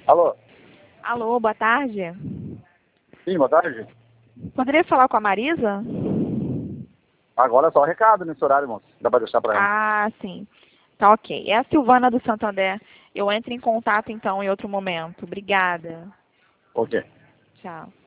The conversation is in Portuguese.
Alô? Alô, boa tarde. Sim, boa tarde. Poderia falar com a Marisa? Agora é só recado nesse horário, moço. Dá pra deixar pra ela. Ah, sim. Tá ok. É a Silvana do Santander. Eu entro em contato então em outro momento. Obrigada. Ok. Tchau.